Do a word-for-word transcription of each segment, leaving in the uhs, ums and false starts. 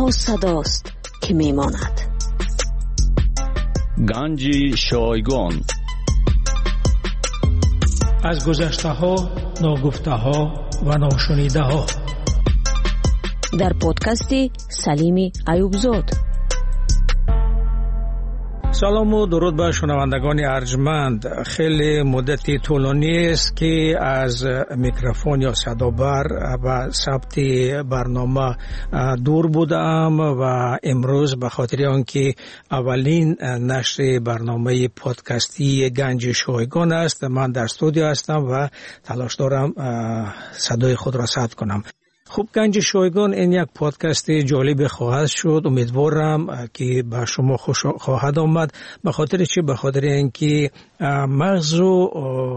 تنها صداست که میماند. گنج شایگان. از گذشته ها، ناگفته ها و ناشنیده ها در پادکست سلیم ایوبزاد. سلام و درود به شنوندگان ارجمند. خیلی مدتی طولانی است که از میکروفون یا صدابر و ثبت برنامه دور بودم و امروز به خاطر آنکه اولین نشر برنامه پادکستی گنج شایگان است، من در استودیو هستم و تلاش دارم صدای خود را ثبت کنم. خوب، گنج شایگان این یک پادکست جالب خواهد شد. امیدوارم که به شما خوش خواهد آمد. به خاطر چی؟ به خاطر اینکه مغز و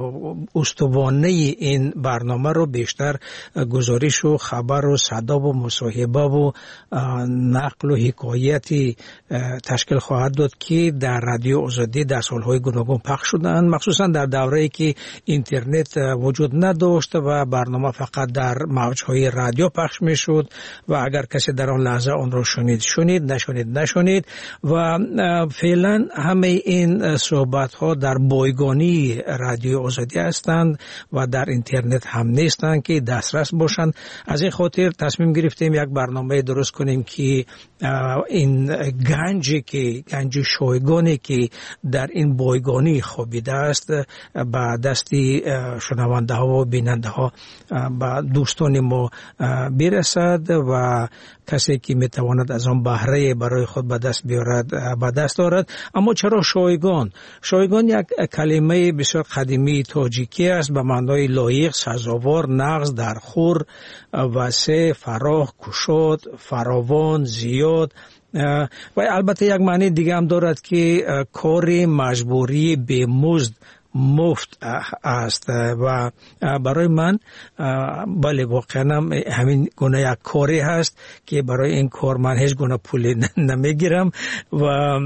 استوانه این برنامه رو بیشتر گزارش و خبر و صدا و مصاحبه و نقل و حکایتی تشکیل خواهد داد که در رادیو آزادی در سالهای گوناگون پخش شدند، مخصوصا در دوره‌ای که اینترنت وجود نداشت و برنامه فقط در موج‌های رادیو پخش می شد و اگر کسی در آن لحظه آن را شنید شنید، نشنید نشنید. و فعلا همه این صحبت ها در بایگانی رادیو آزادی هستند و در اینترنت هم نیستند که دسترس باشند. از این خاطر تصمیم گرفتیم یک برنامه درست کنیم که این گنجی که گنج شایگانی که در این بایگانی خوابیده است به دستی شنونده ها و بیننده ها به دوستان ما برسد و کسی که میتواند از آن بهره برای خود به دست بیارد به دست دارد. اما چرا شایگان؟ شایگان یک کلمه بسیار قدیمی تاجیکی است به معنای لایق، سزاوار، نغز، درخور، وسع، فراخ، گشاد، فراوان، زیاد. و البته یک معنی دیگه هم دارد که کار مجبوری به مزد مفت است و برای من بله واقعا همین گونه یک کاری هست که برای این کار من هیچ گونه پول نمیگیرم و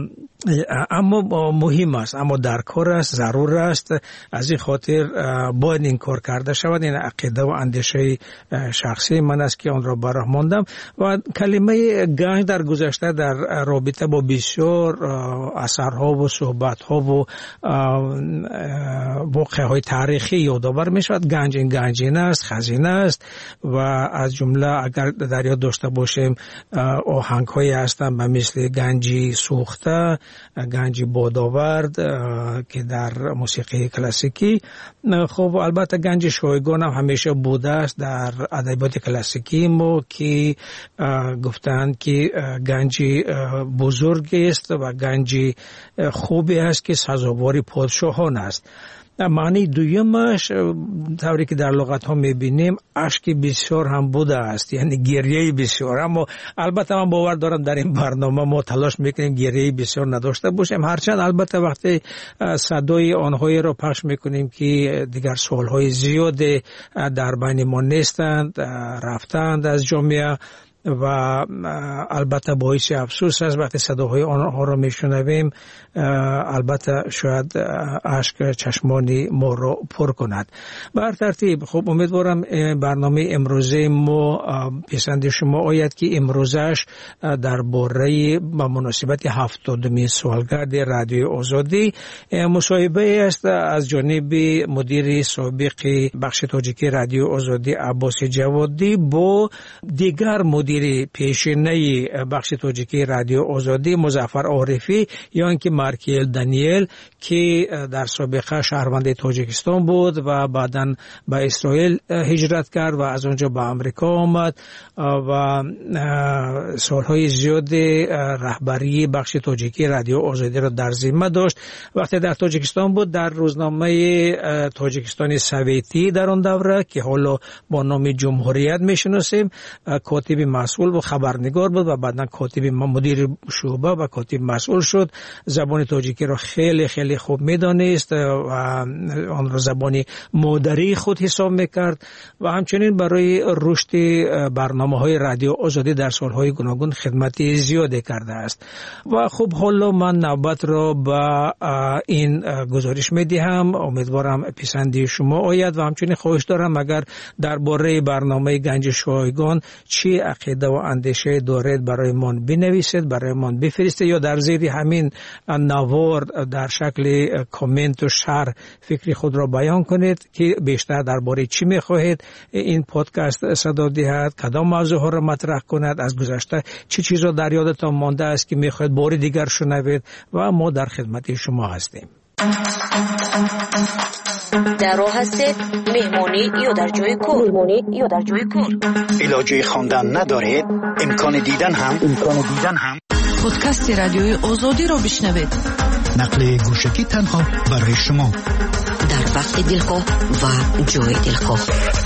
اما مهم است، اما در کار است، ضرور است. از این خاطر باید این کار کرده شود. این عقیده و اندیشه شخصی من است که آن را براه ماندم. و کلمه گنج در گذشته در رابطه با بسیار اثرها و صحبتها و واقعه های تاریخی یادآور می شود. گنج این گنجینه است، خزینه است و از جمله اگر در یاد داشته باشیم آهنگ هایی هستند به مثل گنجی سوخته، گنجی بادآورد که در موسیقی کلاسیکی. خب البته گنج شایگان هم همیشه بوده است در ادبیات کلاسیکی ما که گفتند که گنجی بزرگی است و گنجی خوبی است که سزاوار پادشاهان است. معنی دویمش طوری که در لغت ها میبینیم اشک بسیار هم بوده است، یعنی گریه بسیار. اما البته من باور دارم در این برنامه ما تلاش میکنیم گریه بسیار نداشته باشیم، هرچند البته وقتی صدای آنهایی را پخش میکنیم که دیگر سالهای زیاد در بین ما نیستند، رفتند از جامعه و البته باعث افسوس است وقتی صداهای آنها را میشنویم. البته شاید اشک چشمان ما را پر کند. بر ترتیب خب امیدوارم برنامه امروزه ما پسند شما آید که امروزش درباره با مناسبت هفتادمین سالگرد رادیو آزادی مصاحبه است از جانب مدیر سابق بخش تاجیکی رادیو آزادی عباس جوادی با دیگر مدیر پیشینه بخش تاجیکی رادیو آزادی مظفر عارفی یا اینکه مارکیل دانیل که در سابقه شهروند تاجیکستان بود و بعداً به اسرائیل هجرت کرد و از اونجا به آمریکا آمد و سالهای زیاد رهبری بخش تاجیکی رادیو آزادی را در ذمه داشت. وقتی در تاجیکستان بود در روزنامه تاجیکستان سویتی در آن دوره که حالا با نام جمهوریت میشناسیم کاتب مسئول و خبرنگار بود و بعداً کاتب مدیر شعبه و کاتب مسئول شد. زبان تاجیکی را خیلی خیلی خوب میدانست و آن را زبان مادری خود حساب میکرد و همچنین برای رشد برنامه‌های رادیو آزادی در سالهای گوناگون خدمت زیادی کرده است. و خب حالا من نوبت را به این گزارش میدهم، امیدوارم پسندی شما آید و همچنین خواهش دارم اگر درباره برنامه گنج شایگان چی عقیده عقیده و اندیشه دارید برایمان بنویسید، برایمان بفرستید یا در زیر همین نوار در شکل کامنت و شرح فکری خود را بیان کنید که بیشتر درباره چی میخواهید این پادکست صدا دهد، کدام موضوع ها را مطرح کند، از گذشته چه چیزا در یادتان مانده است که میخواهید بار دیگر شنوید و ما در خدمت شما هستیم. در راه هستید مهمانی یا در جای کار، مهمانی یا در جای کار، علاجه خواندن ندارید، امکان دیدن هم امکان دیدن هم پادکست رادیوی آزادی را بشنوید. نقل گوشکی تنها برای شما در وقت دلخواه و جای دلخواه.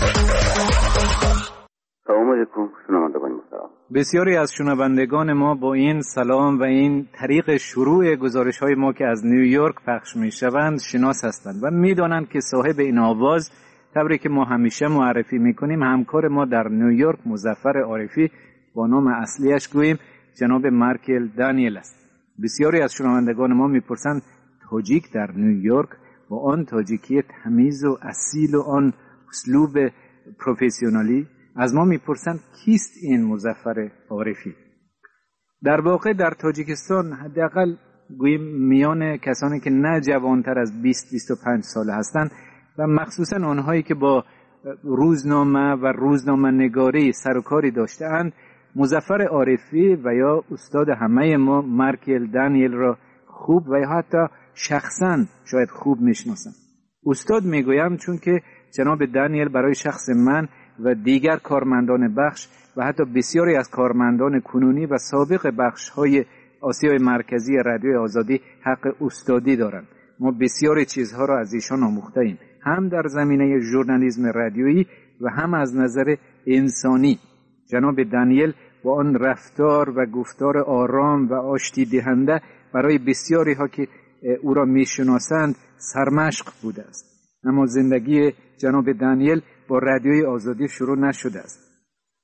سلام علیکم شنوندگان محترم. بسیاری از شنوندگان ما با این سلام و این طریق شروع گزارش های ما که از نیویورک پخش می شوند شناس هستند و می دانند که صاحب این آواز طوری که ما همیشه معرفی می کنیم همکار ما در نیویورک مظفر عارفی با نام اصلیش گوییم جناب مارکل دانیل است. بسیاری از شنوندگان ما می پرسند تاجیک در نیویورک با آن تاجیکی تمیز و اصیل و آن اسلوب پروفسیونالی از ما میپرسند کیست این مظفر عارفی؟ در واقع در تاجیکستان حداقل گوییم میان کسانی که نه جوانتر از بیست بیست و پنج ساله هستند و مخصوصا آنهایی که با روزنامه و روزنامه نگاری سر و کاری داشته‌اند مظفر عارفی و یا استاد همه ما مارکل دانیل را خوب و یا حتی شخصا شاید خوب میشناسند. استاد میگویم چون که جناب دانیل برای شخص من و دیگر کارمندان بخش و حتی بسیاری از کارمندان کنونی و سابق بخش‌های آسیای مرکزی رادیوی آزادی حق استادی دارند. ما بسیاری چیزها را از ایشان آموخته‌ایم، هم در زمینه ژورنالیسم رادیویی و هم از نظر انسانی. جناب دانیل با آن رفتار و گفتار آرام و آشتی دهنده برای بسیاری ها که او را میشناسند سرمشق بوده است. اما زندگی جناب دانیل با رادیوی آزادی شروع نشده است.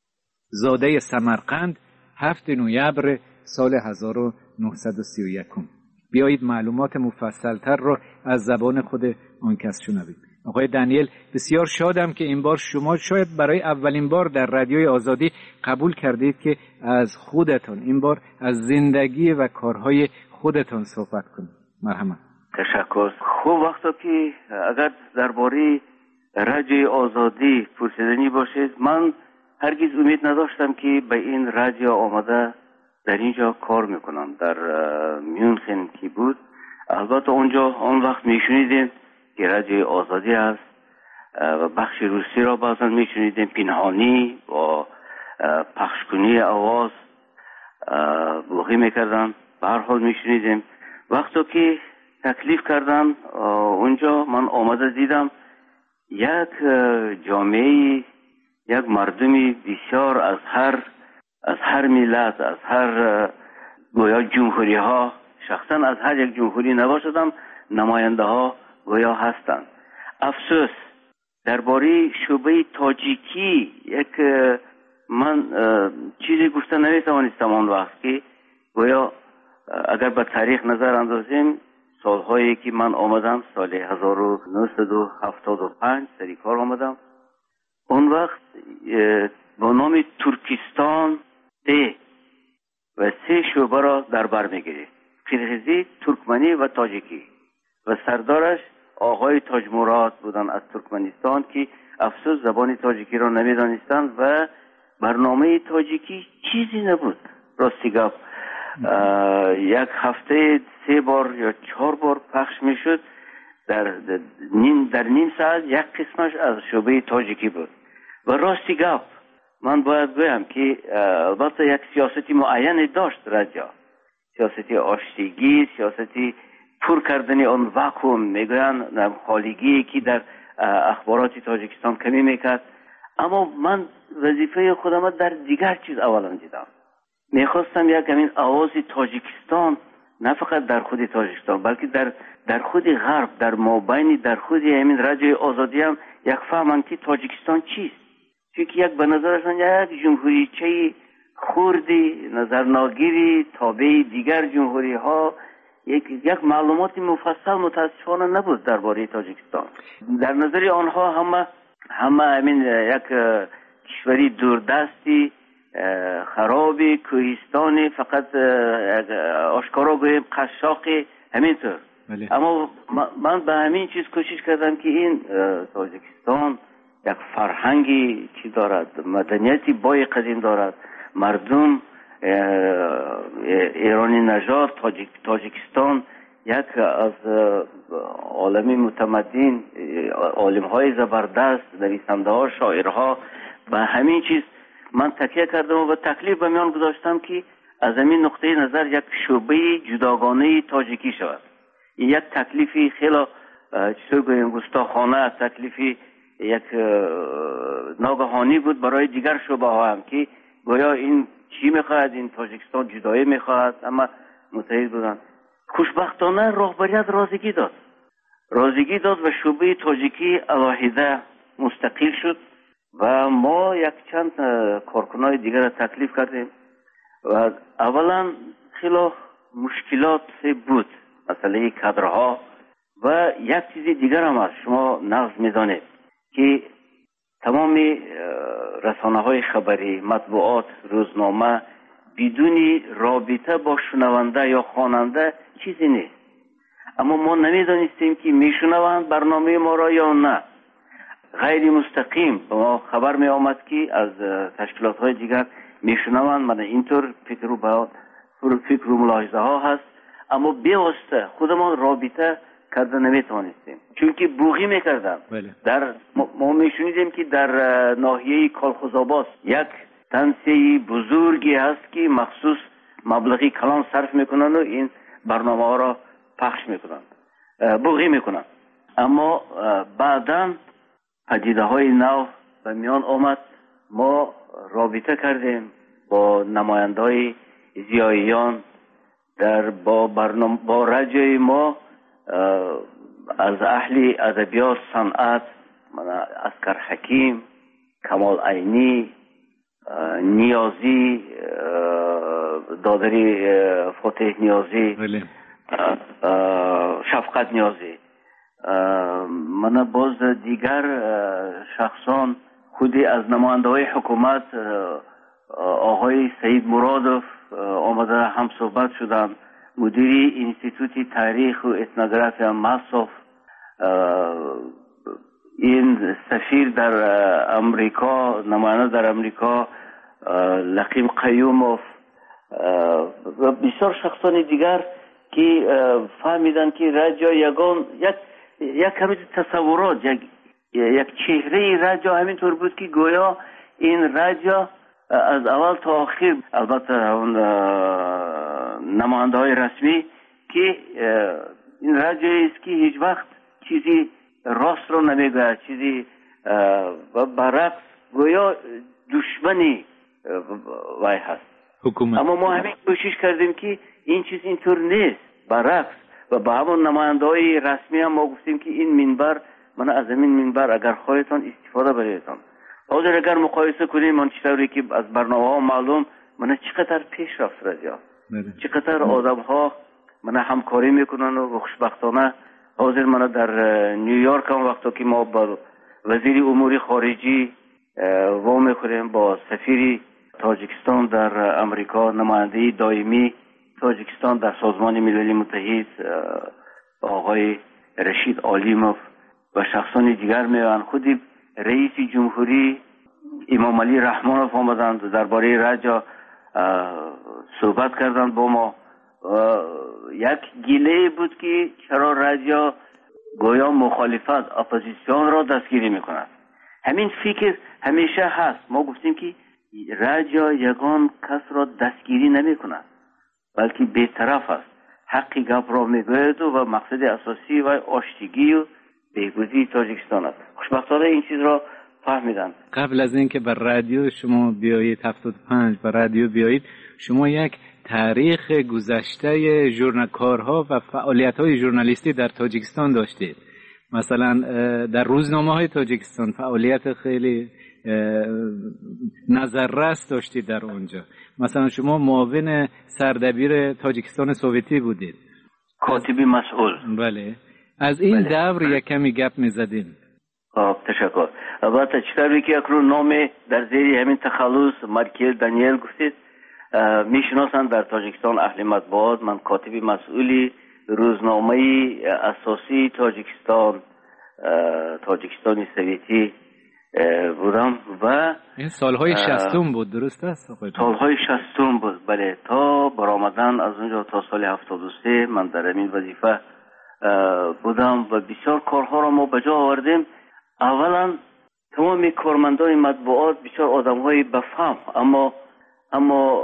زاده سمرقند، هفتم نوامبر سال هزار و نهصد و سی و یک. بیایید معلومات مفصلتر را از زبان خود آن کس شنویم. آقای دانیل، بسیار شادم که این بار شما شاید برای اولین بار در رادیوی آزادی قبول کردید که از خودتان این بار از زندگی و کارهای خودتان صحبت کنید. مرحبا. تشکر. خوب وقتا که اگر درباره رادیوی آزادی پرسیدنی باشید، من هرگز امید نداشتم که به این رادیو آمده در اینجا کار میکنم. در میونخن که بود، البته اونجا آن وقت میشنیدیم که رادیوی آزادی است و بخش روسی را بعضا میشنیدیم پنهانی و پخشکنی آواز بلوغی میکردن. به هر حال میشنیدیم. وقتی که تکلیف کردن اونجا، من آمده دیدم یک جامعه، یک مردمی بسیار از هر از هر ملت، از هر گویا جمهوری ها، شخصا از هر یک جمهوری نباشدم، نماینده ها گویا هستند. افسوس درباره شعبه تاجیکی یک من چیزی گفته نمیتوانستم آن وقت که گویا اگر به تاریخ نظر اندازیم، سالهایی که من آمدم سال هزار و نهصد و هفتاد و پنج سری کار آمدم، اون وقت با نام ترکستان ده و سه شعبه را در بر میگیرید: قرغیزی، ترکمنی و تاجیکی، و سردارش آقای تاج مراد بودن از ترکمنستان که افسوس زبان تاجیکی را نمیدانستند و برنامه تاجیکی چیزی نبود. راستی گفت یک هفته سه بار یا چهار بار پخش میشد. در نیم در نیم ساعت یک قسمش از شعبه تاجیکی بود. و راستی گفت من باید بگم که البته یک سیاستی معینی داشت رادیو، سیاستی آشتیگی، سیاستی پر کردن آن واکوم، میگویند خالیگی که در اخبارات تاجیکستان کمی میکرد. اما من وظیفه خودم در دیگر چیز اولا دیدم. میخواستم یک همین آواز تاجیکستان نه فقط در خود تاجیکستان بلکه در در خود غرب، در مابین در خود همین رادیوی آزادی هم یک فهمن که تاجیکستان چیست. چون یک به نظرشان یک جمهوری چه خوردی، نظرناگیری، تابع دیگر جمهوری ها، یک یک معلومات مفصل متاسفانه نبود درباره تاجیکستان. در نظر آنها همه همه همین یک کشوری دوردستی خرابی، کوهستانی، فقط آشکارا گوییم قشاقی، همینطور. اما من به همین چیز کوشش کردم که این تاجیکستان یک فرهنگی که دارد، مدنیتی بای قدیم دارد، مردم ایرانی نژاد، تاجیک تاجیکستان یک از عالمی متمدن، عالم های زبردست، نویسنده ها، شاعرها، به همین چیز من تکیه کردم و به تکلیف به میان گذاشتم که از همین نقطه نظر یک شعبه جداگانه تاجیکی شود. این یک تکلیفی خیلی چطور گویم گستاخانه، تکلیفی یک ناگهانی بود برای دیگر شعبه ها هم که گویا این چی میخواهد، این تاجیکستان جدایی میخواهد، اما متحد بودن. خوشبختانه رهبریت رازگی داد رازگی داد و شعبه تاجیکی علاهیده مستقل شد و ما یک چند کارکنای دیگر را تکلیف کردیم و اولا خیلی مشکلات بود، مسئله کادرها و یک چیز دیگر هم است. شما نقض میدانید که تمام رسانه های خبری، مطبوعات، روزنامه بدون رابطه با شنونده یا خواننده چیزی نیست. اما ما نمیدانستیم که میشنوند برنامه ما را یا نه. غیر مستقیم به ما خبر می آمد که از تشکیلات های دیگر میشنوند. من اینطور فکر و با فکر و ملاحظه ها هست، اما بیواسطه خودمان رابطه کرده نمیتوانستیم، چون که بوغی میکردن. در ما میشنیدیم که در ناحیه کالخوزآباد یک تنسیه بزرگی هست که مخصوص مبلغی کلان صرف میکنن و این برنامه ها را پخش میکنن، بوغی میکنن. اما بعداً پدیده های نو به میان آمد. ما رابطه کردیم با نماینده های زیاییان در با برنامه با رجای ما از اهل ادبیات، صنعت، اسکر حکیم، کمال عینی، نیازی، دادری فتح نیازی، شفقت نیازی، من باز دیگر شخصان خودی از نماینده های حکومت آقای سید مرادوف آمده هم صحبت شدن، مدیری انستیتوت تاریخ و اتنوگرافی مصرف، این سفیر در امریکا، نماینده در امریکا لقیم قیوموف و بسیار شخصان دیگر که فهمیدن که رجا یگان یک یک کمی تصورات، یک یک چهره رجا همینطور بود که گویا این رجا از اول تا آخر، البته اون نماینده های رسمی، که این رجایی است که هیچ وقت چیزی راست رو نمیگه، چیزی و برعکس گویا دشمنی وای هست حکومت. اما ما همین کوشش کردیم که این چیز اینطور نیست، برعکس. و با همون نماینده های رسمی هم ما گفتیم که این منبر، من از این منبر اگر خواهیتان استفاده بریدتان. حاضر اگر مقایسه کنیم من چطوری که از برنامه ها معلوم من چقدر پیش رفت رجا، چقدر آدم ها من همکاری میکنن و خوشبختانه حاضر من در نیویورک هم وقتا که ما با وزیر امور خارجی و میخوریم، با سفیر تاجیکستان در امریکا، نماینده دائمی تاجیکستان در سازمان ملل متحد آقای رشید عالیموف و شخصان دیگر میان، خودی رئیس جمهوری امام علی رحمانوف آمدند درباره رجا صحبت کردند با ما. یک گله بود که چرا رجا گویا مخالفت، اپوزیسیون را دستگیری میکند. همین فکر همیشه هست. ما گفتیم که رجا یگان کس را دستگیری نمیکند، بلکه بی‌طرف است، حقی گپ را میگوید و مقصد اساسی و آشتگی و بهبودی تاجیکستان است. خوشبختانه این چیز را فهمیدن. قبل از اینکه بر رادیو شما بیایید هفتاد و پنج بر رادیو بیایید، شما یک تاریخ گذشته ژورنالکارها و فعالیت‌های ژورنالیستی در تاجیکستان داشتید. مثلا در روزنامه‌های تاجیکستان فعالیت خیلی نظررس داشتید در اونجا. مثلا شما معاون سردبیر تاجیکستان سوویتی بودید، کاتبی مسئول. بله. از این بله. دور یک کمی گپ می‌زدیم. خب تشکر. البته چطوری که اکنون نام در زیر همین تخلص مایکل دانیل گفتید میشناسند در تاجیکستان اهل مطبوعات. من کاتب مسئولی روزنامه اساسی تاجیکستان تاجیکستان سوویتی بودم و این سالهای شصتم بود، درست است؟ سالهای شصتم بود، بله. تا برآمدن از اونجا تا سال هفتاد و سه من در این وظیفه بودم و بسیار کارها را ما به جا آوردیم. اولا تمام کارمندان مطبوعات بسیار آدم‌های بفهم، اما اما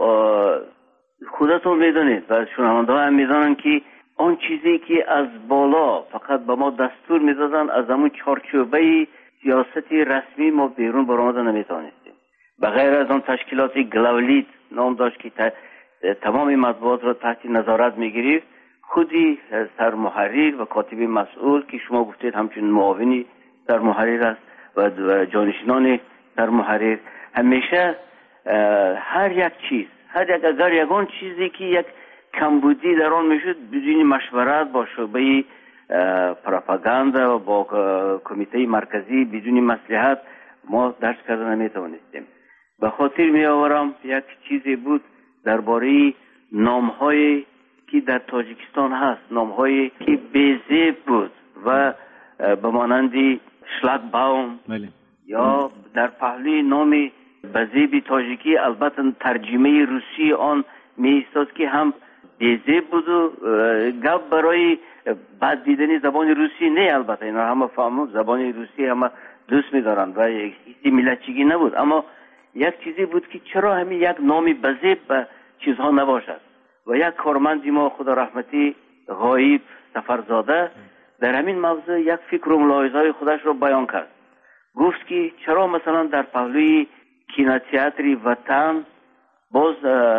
خودتون میدونید و شنونده ها هم میدونن که آن چیزی که از بالا فقط به ما دستور میدادن از همون چارچوبه سیاستی رسمی ما بیرون برآمده نمیتونستیم. بغیر از آن تشکیلات گلاولیت نام داشت که تمام مطبوعات را تحت نظارت میگیرید، خودی سرمحرر و کاتب مسئول که شما گفتید همچنین معاونی سرمحرر است و جانشینان سرمحرر همیشه هر یک چیز هر یک اگر یگان چیزی که یک کمبودی در آن میشد بدون مشورت با شعبه پروپاگاندا و با کمیته مرکزی بدون مصلحت ما درس کردن نمیتوانستیم. به خاطر می آورم یک چیزی بود درباره نام‌هایی که در تاجیکستان هست، نام‌هایی که بی‌زیب بود و به مانند شلاگباوم یا در پهلوی نام بزیب تاجیکی البته ترجمه روسی آن می ایستاد که هم بی‌زیب بود و گپ برای بد دیدن زبان روسی نه. البته اینا همه فهمون زبان روسی همه دوست می دارن و هیچ ملتچگی نبود، اما یک چیزی بود که چرا همین یک نام بزیب به چیزها نباشد. و یک کارمندی ما خدا رحمتی غایب سفرزاده در همین موضوع یک فکر و ملاحظه‌های خودش رو بیان کرد. گفت که چرا مثلا در پهلوی کینوتئاتر وطن باز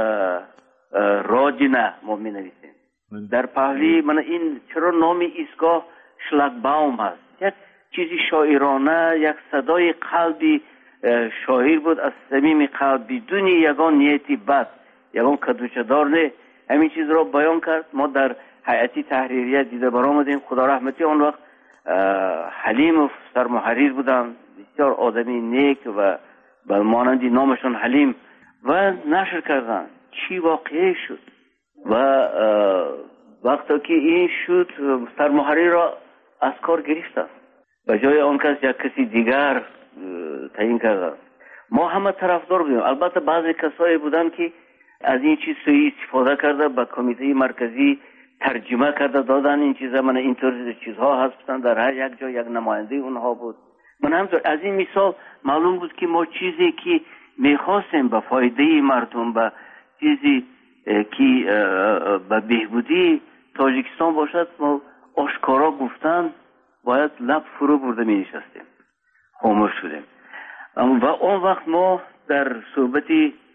رادینه ما می نویسیم، در پهلوی من این چرا نام ایستگاه شلاگباوم هست. یک چیزی شاعرانه، یک صدای قلبی شاعر بود از صمیم قلب بدون یگان نیتی بد، یگان کدوچه‌دار نه. همین چیز را بیان کرد. ما در هیئت تحریریه دیده برآمدیم. خدا رحمتی آن وقت حلیم سرمحرر بودن، بسیار آدمی نیک و به مانند نامشون حلیم و نشر کردن چی واقعی شد. و وقتی که این شد سرمحرر را از کار گرفتن، به جای آن کس یک کسی دیگر تعیین کردن. ما همه طرفدار بودیم. البته بعضی کسایی بودن که از این چیز سوی استفاده کرده به کمیته مرکزی ترجمه کرده دادن این چیزا، من اینطور چیزها هستن در هر یک جا یک نماینده اونها بود. من همطور از این مثال معلوم بود که ما چیزی که میخواستیم به فایده مردم، به چیزی که به بهبودی تاجیکستان باشد، ما آشکارا گفتن باید لب فرو برده می نشستیم، خاموش شدیم. و اون وقت ما در صحبت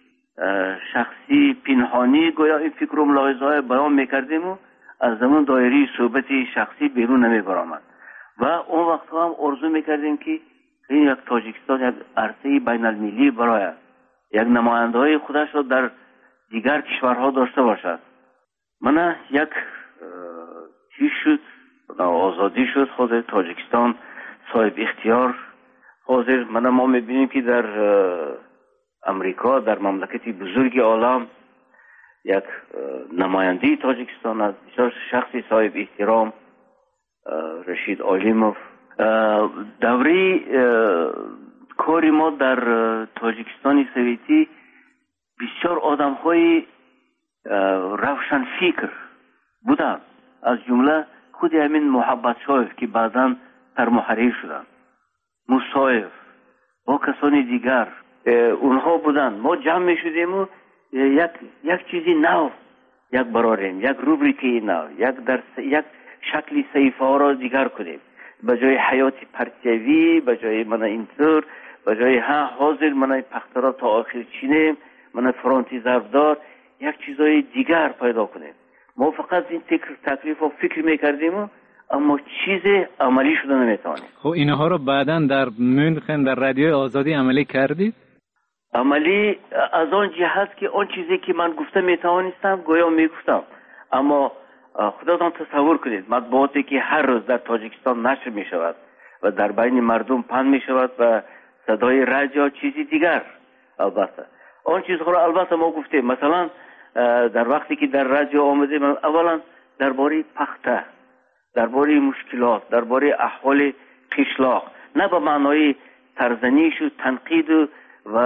شخصی پنهانی گویا این فکر و ملاحظه های بیان میکردیم و از زمان دایره صحبت شخصی بیرون نمی برآمد. و اون وقت هم آرزو میکردیم که این یک تاجیکستان یک عرصه بین المللی برای یک نماینده های خودش را در دیگر کشورها داشته باشد. من یک چیز شد، آزادی شد، خود تاجیکستان صاحب اختیار حاضر. من ما میبینیم که در امریکا، در مملکتی بزرگ عالم، یک نماینده تاجیکستان است، بسیار شخصی صاحب احترام، رشید عالیموف. دوره کاری ما در تاجیکستان سوویتی بسیار آدم های روشن فکر بودن، از جمله خود همین محبت شایف که بعداً سرمحرر شدن، مصایف با کسانی دیگر اونها بودن. ما جمع می شدیم و یک یک چیزی نو یک براریم، یک روبریکی نو، یک در یک شکلی صحیفه ها را دیگر کنیم. به جای حیات پرتیوی، به جای من اینطور، به جای ها حاضر من پخترا تا آخر چینیم، من فرانتی ضربدار، یک چیزای دیگر پیدا کنیم. ما فقط این تکلیف و فکر میکردیم و اما چیز عملی شده نمیتوانیم. خب اینها رو بعداً در مونخن در رادیوی آزادی عملی کردید؟ عملی از آن جهت که آن چیزی که من گفته میتوانستم گویا میگفتم، اما خودتان تصور کنید مطبوعاتی که هر روز در تاجیکستان نشر میشود و در بین مردم پخش می شود و صدای رادیو چیزی دیگر. البته آن چیزها را البته ما گفتیم، مثلا در وقتی که در رادیو آمدیم اولا درباره پخته، درباره مشکلات، درباره احوال قشلاق، نه به معنای سرزنش و تنقید و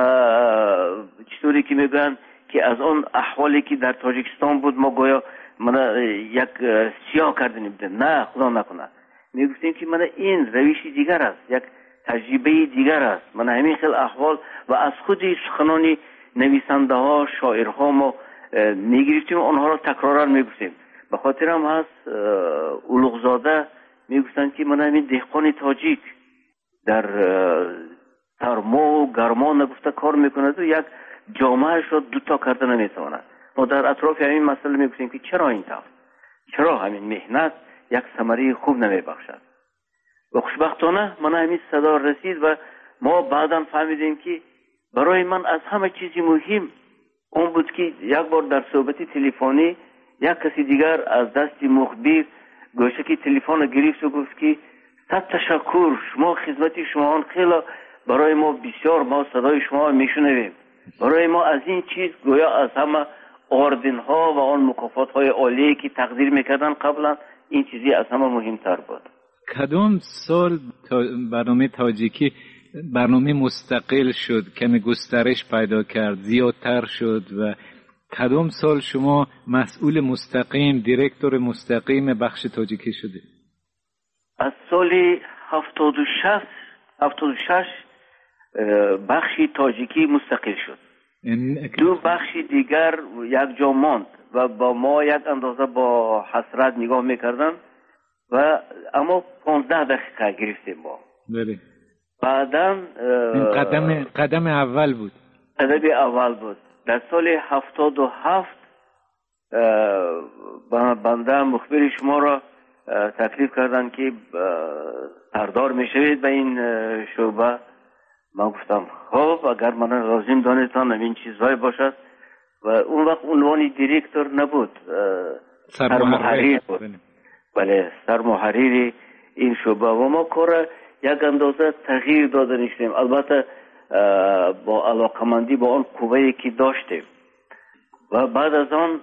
چطوری که میگن که از آن احوالی که در تاجیکستان بود ما گویا من یک سیاه کردنیم بودیم، نه خدا نکنه. میگفتیم که من این روشی دیگر است، یک تجربه دیگر است. من همین خیلی احوال و از خود سخنان نویسنده ها، شاعرها ما میگرفتیم، آنها را تکرارا میگفتیم. به خاطر هم هست اولوغزاده میگفتن که من همین دهقان تاجیک در سرما و گرما نگفته کار میکند و یک جامعه شد دو تا کرده نمیتواند. ما در اطراف همین مسئله میگفتیم که چرا این طور، چرا همین مهنت یک ثمره خوب نمیبخشد. و خوشبختانه من همین صدا رسید و ما بعدا فهمیدیم که برای من از همه چیزی مهم اون بود که یک بار در صحبت تلفنی یک کسی دیگر از دست مخبر گوشه که تلفن گرفت و گفت که صد تشکر، شما خدمت شما آن خیلی برای ما بسیار، ما صدای شما میشنویم. برای ما از این چیز گویا از همه آردن ها و آن مکافات های عالی که تقدیر میکردن قبلا این چیزی از همه مهمتر بود. کدام سال تا برنامه تاجیکی برنامه مستقل شد، کمی گسترش پیدا کرد، زیادتر شد و کدام سال شما مسئول مستقیم، دیرکتور مستقیم بخش تاجیکی شده؟ از سال هفتاد و شش هفتاد و شش بخش تاجیکی مستقل شد. دو بخش دیگر یک جا ماند و با ما یک اندازه با حسرت نگاه میکردن و اما پانزده دقیقه گرفتیم با. بله. بعداً قدم قدم اول بود. قدم اول بود. در سال هفتاد و هفت بنده مخبر شما را تکلیف کردن که سردار میشوید به این شعبه. من گفتم خب اگر من لازم دانستان این چیزهای باشد و اون وقت عنوان دیرکتور نبود، سرمحریر بود. بله، سرمحریر این شعبه و ما کار یک اندازه تغییر داده نشدیم، البته با علاقمندی با آن قوه‌ای که داشتیم. و بعد از آن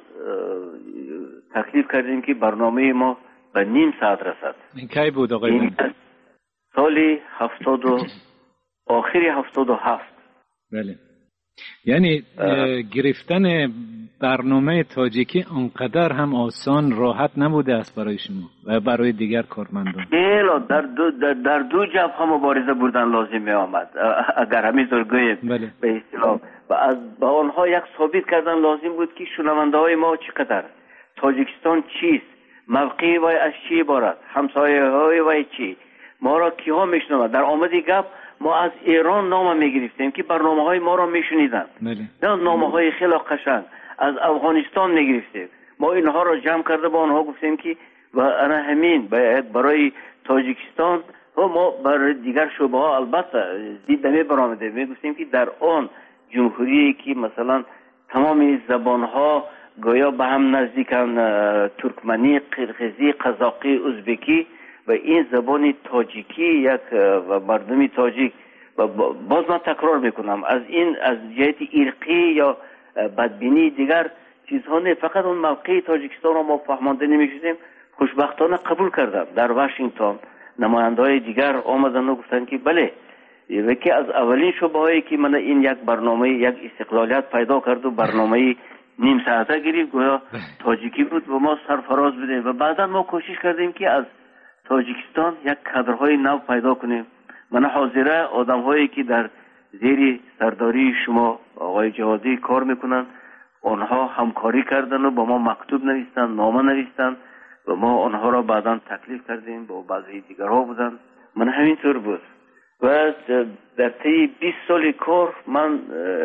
تکلیف کردیم که برنامه ما به نیم ساعت رسد. این کی بود آقای؟ سال هفتاد و آخری هفتاد و هفت. بله. یعنی گرفتن برنامه تاجیکی انقدر هم آسان راحت نبوده است برای شما و برای دیگر کارمندان. بله، در دو در, در دو جبهه مبارزه بردن لازم می آمد اگر همینطور گوییم. بله. به اصطلاح و از با آنها یک ثابت کردن لازم بود که شنونده های ما چقدر، تاجیکستان چیست، موقعی وای از چی عبارت، همسایه های وای چی، ما را کیها میشنوند. در آمدی گپ ما از ایران نام میگرفتیم که برنامه های ما را میشنیدن. بله. نه نامه های خیلی قشنگ از افغانستان میگرفتیم. ما اینها را جمع کرده با آنها گفتیم که و انا همین باید برای تاجیکستان و ما برای دیگر شعبه ها البته دیدمی برآمده میگفتیم که در آن جمهوری که مثلا تمام زبان ها گویا به هم نزدیکن، ترکمنی، قرقیزی، قزاقی، ازبکی و این زبان تاجیکی یک و مردمی تاجیک و باز من تکرار میکنم از این از جهت ارقی یا بدبینی دیگر چیزها نه، فقط اون موقع تاجیکستان را ما فهمانده نمیشدیم. خوشبختانه قبول کردم. در واشنگتن نماینده های دیگر آمدن و گفتن که بله، یکی از اولین شعبه هایی که من این یک برنامه یک استقلالیت پیدا کرد و برنامه نیم ساعته گرفت گویا تاجیکی بود و ما سرفراز بودیم و بعدا ما کوشش کردیم که از تاجیکستان یک کادرهای نو پیدا کنیم. من حاضره آدم هایی که در زیر سرداری شما آقای جوادی کار میکنن آنها همکاری کردن و با ما مکتوب نوشتن، نامه نوشتن و ما آنها را بعدا تکلیف کردیم با بعضی دیگرها بودن. من همینطور بود و در طی بیست سال کار من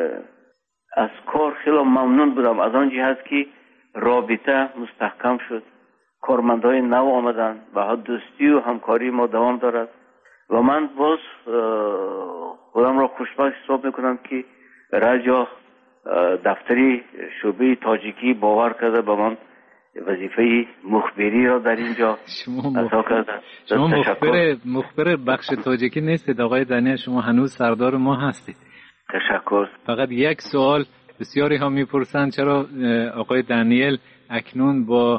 از کار خیلی ممنون بودم از آن جهت که رابطه مستحکم شد، کارمندای نو آمدن و دوستی و همکاری ما دوام دارد و من باز خودم را خوشبخت حساب میکنم که رجا دفتری شعبه تاجیکی باور کرده به من وظیفه مخبری را در اینجا ادا کردم. شما مخبر مخبر بخش تاجیکی نیستید آقای دانیل، شما هنوز سردار ما هستید. تشکر. فقط یک سوال بسیاری ها میپرسند چرا آقای دانیل اکنون با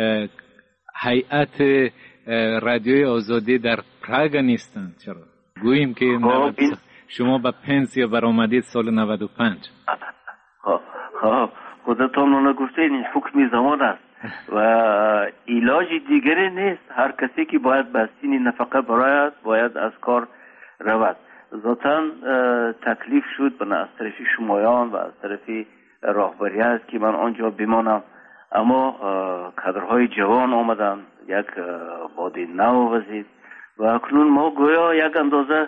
هیئت رادیوی آزادی در پراگ نیستند؟ چرا گوییم که شما با پنسیون برآمدید سال نود و پنج؟ خب خودتان اون گفته این حکم زمان است و علاج دیگری نیست. هر کسی که باید بستین نفقه برایت باید از کار رود. ذاتاً تکلیف شد بنا از طرف شمایان و از طرف راهبری است که من آنجا بمانم، اما کادرهای جوان آمدن، یک باد نو وزید و اکنون ما گویا یک اندازه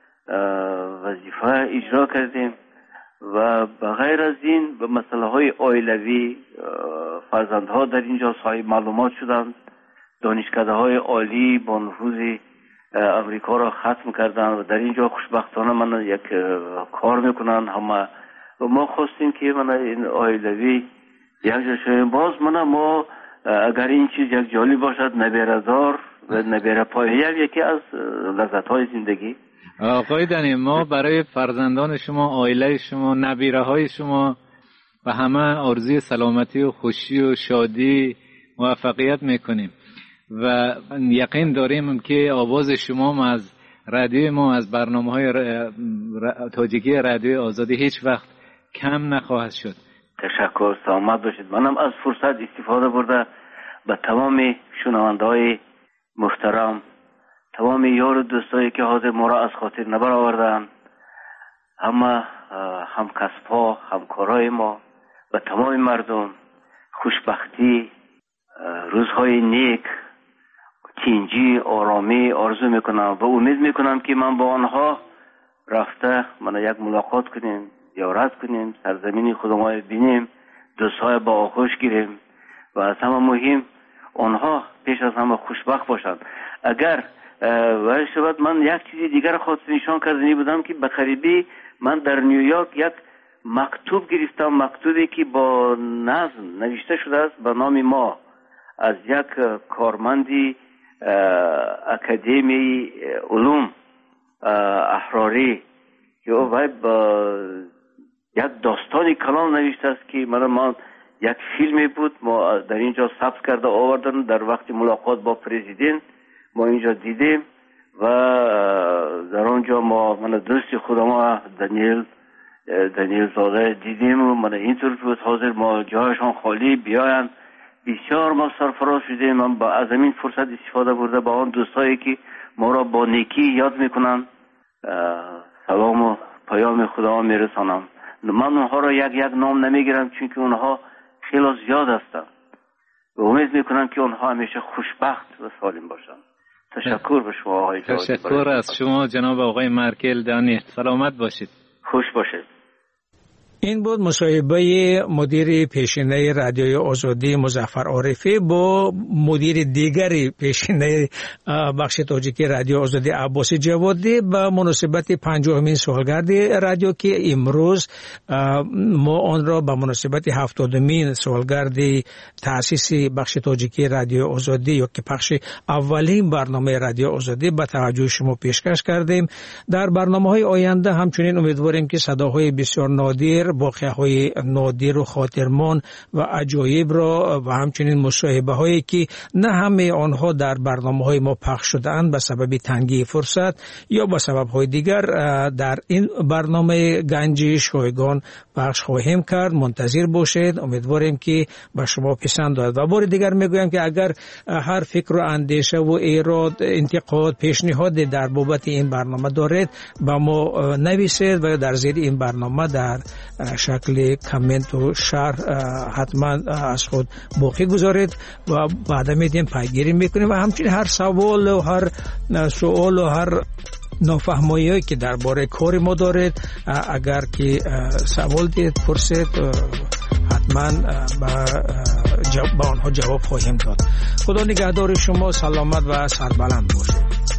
وظیفه اجرا کردیم و بغیر از این به مسئله های عائلوی فرزندها در اینجا صاحب معلومات شدند. دانشکده های عالی با نفوذ امریکا را ختم کردن و در اینجا خوشبختانه من یک کار میکنن همه و ما خواستیم که من این عائلوی یک جا شویم. باز من ما اگر این چیز یک جالب باشد نبیره دار و نبیره پایه یکی از لذت های زندگی. آقای دانی، ما برای فرزندان شما، عائله شما، نبیره های شما و همه آرزوی سلامتی و خوشی و شادی موفقیت میکنیم و یقین داریم که آواز شما از رادیو ما، از برنامه های تاجیکی رادیو آزادی هیچ وقت کم نخواهد شد. تشکر، سلامت باشید. منم از فرصت استفاده برده به تمام شنونده های محترم، تمام یار و دوستایی که حاضر ما را از خاطر نبر آوردن، همه هم کسب‌ها، همکارای ما و تمام مردم خوشبختی، روزهای نیک، تینجی، آرامی آرزو میکنم و امید میکنم که من با آنها رفته من یک ملاقات کنیم، زیارت کنیم، سرزمین خودمان بینیم، دوستای با آغوش گیریم و از همه مهم آنها پیش از همه خوشبخت باشند. اگر ولی شود من یک چیزی دیگر خواست نشان کردنی بودم که به قریبی من در نیویورک یک مکتوب گرفتم، مکتوبی که با نظم نوشته شده است به نام ما از یک کارمندی اکادمی علوم احراری که او با یک داستانی کلام نوشته است که من ما یک فیلمی بود ما در اینجا ثبت کرده آوردن. در وقت ملاقات با پرزیدنت ما اینجا دیدیم و در آنجا ما من دوست خودم دانیل دانیل زاده دیدیم و من اینطور بود حاضر ما جایشان خالی بیاین. بسیار ما سرفراز شدیم. من با از این فرصت استفاده برده با آن دوستایی که ما را با نیکی یاد میکنن سلام و پیام خدا میرسانم. من اونها را یک یک نام نمیگیرم چون که اونها خیلی زیاد هستند و امید میکنم که اونها همیشه خوشبخت و سالم باشند. تشکر به شما آقای جاوید. تشکر از شما جناب آقای مارکل دانیل. سلامت باشید. خوش باشید. این بود مصاحبه مدیر پیشینه رادیوی آزادی مظفر عارفی با مدیر دیگری پیشینه بخش تاجیکی رادیو آزادی عباس جوادی به مناسبت پنجاهمین سالگرد رادیو که امروز ما آن را به مناسبت هفتادمین سالگرد تأسیس بخش تاجیکی رادیو آزادی یا که پخش اولین برنامه رادیو آزادی به توجه شما پیشکش کردیم. در برنامه‌های آینده همچنین امیدواریم که صداهای بسیار نادر، واقعه‌های نادر و خاطرمان و عجایب را و همچنین مصاحبه هایی که نه همه آنها در برنامه‌های ما پخش شده‌اند به سبب تنگی فرصت یا به سبب‌های دیگر در این برنامه گنج شایگان پخش خواهیم کرد. منتظر باشید. امیدواریم که به شما پسند آید. و بار دیگر میگویم که اگر هر فکر و اندیشه و ایراد، انتقاد، پیشنهاد در بابت این برنامه دارید با ما نویسید و در زیر این برنامه در شکل کامنت و شرح حتما از خود باقی گذارید و بعدا میدیم پیگیری میکنیم و همچنین هر سوال و هر سوال و هر نافهمایی که درباره کار ما دارید اگر که سوال دید پرسید حتما با آنها جواب خواهیم داد. خدا نگهدار شما. سلامت و سربلند باشید.